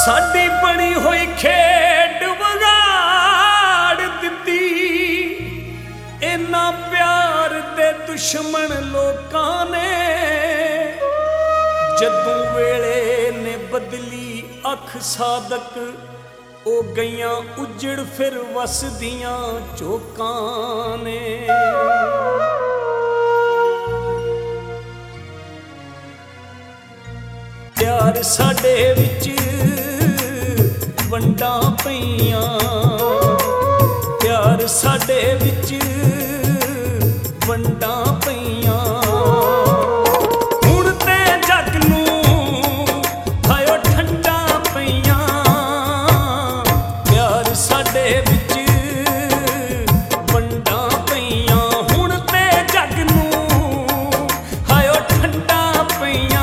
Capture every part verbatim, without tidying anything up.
साडी बनी हुई खेड बगाड़ दिती। इन्ना प्यार दे दुश्मन लोकां ने जदों वेले ने बदली अख सादक ओ गईयां उजड़ फिर वसदियां चौकां ने। प्यार साडे विच वंडां पईयां, प्यार साडे विच वंडां पईयां। हुण ते जग नूं हायो ठंडा पईयां। प्यार साडे विच वंडां पईयां। हुण ते जग नूं हायो ठंडा पईयां।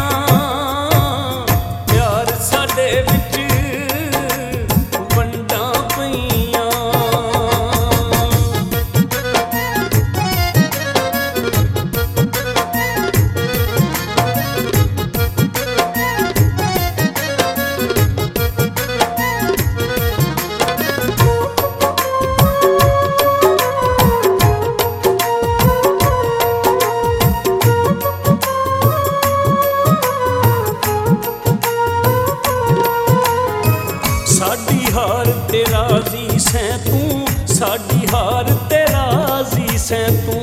साडी हार ते राजी सैं तू, साडी हार ते राजी सैं तू।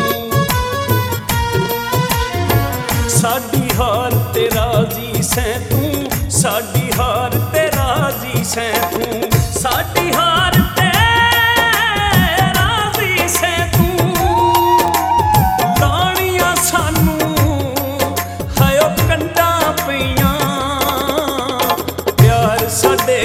साडी हार ते राजी सैं तू, साडी हार ते राजी सैं तू। साडी हार ते राजी सैं तू। लाणियां सानू हायो कंडां पईयां। प्यार साडे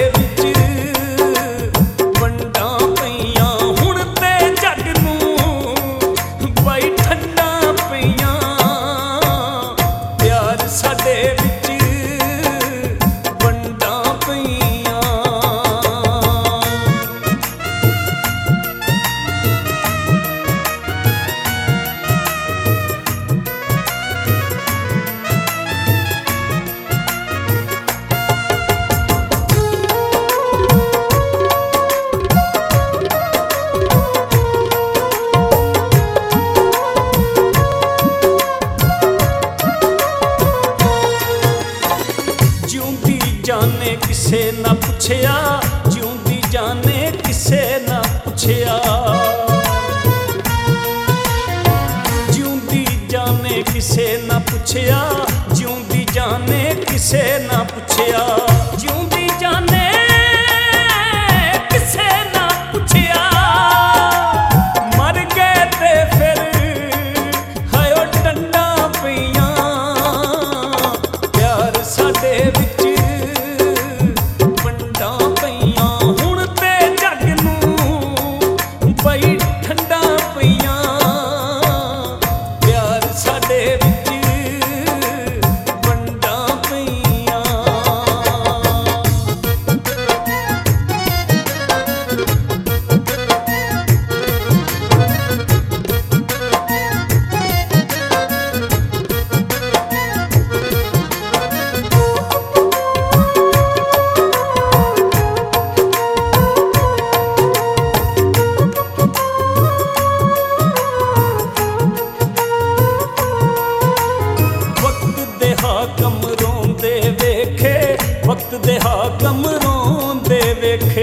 जाने किसे ना पुछया, जिउंदी जाने किसे ना पुछया। जिउंदी जाने किसे ना पुछया, जिउंदी जाने किसे ना पुछया। जिउंदी जाने किसे ना पुछया। मर गए ते फिर हायो डंडा पईयां। प्यार साडे विच हाकम रोंदे वेखे, वक्त दे हाकम रोंदे वेखे।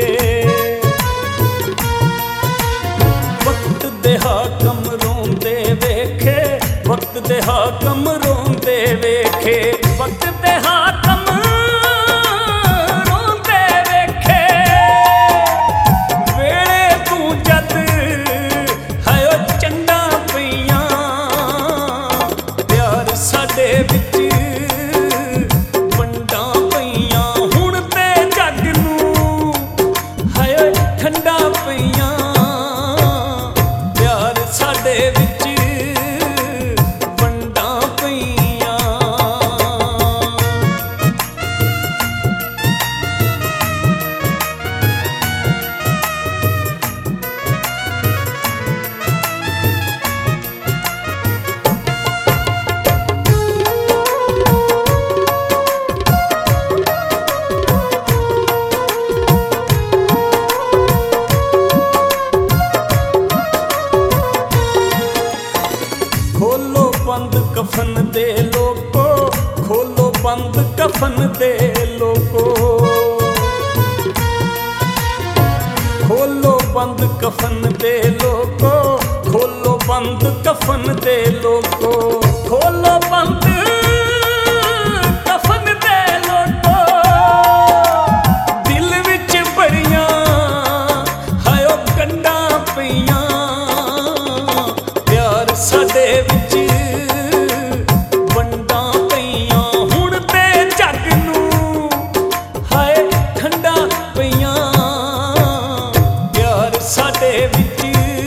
वक्त दे हाकम रोंदे वेखे, वक्त दे हाकम रोंदे वेखे। वक्त दे हाकम रोंदे वेखे। वेले तू जद हायो चंडा पईयां। प्यार साडे विच ठंडा पईयां। प्यार साडे विच वंडां पईयां। बंद कफन दे लोगो, खोलो बंद कफन दे लोगो, खोलो बंद कफन दे लोगो, खोलो बंद कफन दे लोगो। दिल विच बड़ियां हायो गंढां पईयां, प्यार साडे विच वंडां पईयां, हुण ते जग नूं हाय ठंडा पईयां, प्यार साडे विच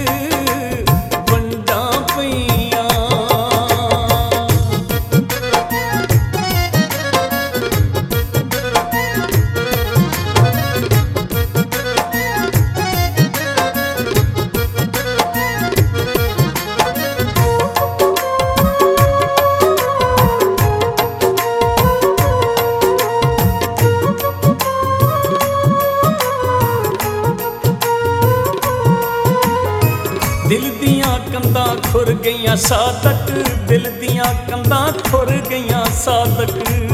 वंडां पईयां। दिल दियां कंधां खुर गईयां सादक, दिल दियां कंधां खुर गईयां सादक,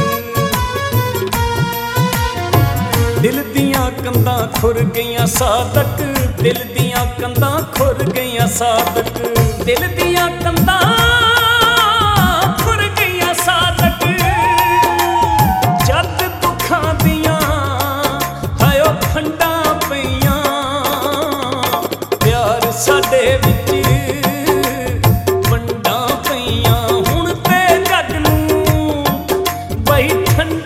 दिल दियां कंधां खुर गईयां सादक, दिल दियां कंधां खुर गईयां सादक, दिल दियां कंधां खुर गईयां सादक। जद दुखां दियां हायो खंडां पईयां, प्यार साडे विच वंडां पईयां, हुण ते जग नूं बई ठंड